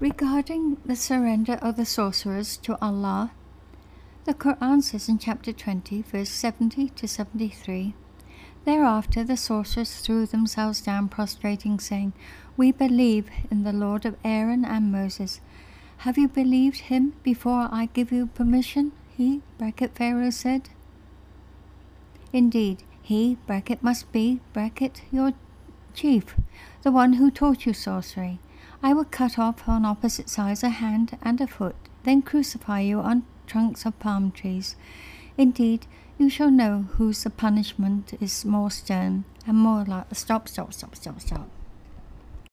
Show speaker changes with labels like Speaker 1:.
Speaker 1: Regarding the surrender of the sorcerers to Allah, the Quran says in chapter 20, verse 70 to 73, "Thereafter the sorcerers threw themselves down prostrating, saying, 'We believe in the Lord of Aaron and Moses. Have you believed him before I give you permission?' He, Pharaoh, said, 'Indeed, he, must be, your chief, the one who taught you sorcery. I will cut off on opposite sides a hand and a foot, then crucify you on trunks of palm trees. Indeed, you shall know whose punishment is more stern and more like—'" Stop.